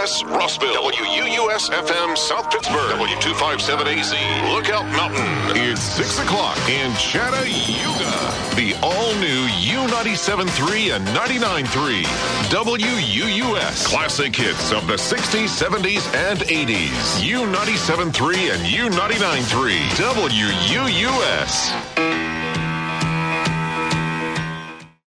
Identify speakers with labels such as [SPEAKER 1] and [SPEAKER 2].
[SPEAKER 1] WUUS Rossville, WUUS-FM South Pittsburgh, W257AZ Lookout Mountain. It's 6 o'clock in Chattanooga. The all-new U97.3 and 99.3 WUUS. Classic hits of the 60s, 70s, and 80s. U97.3 and U99.3 WUUS.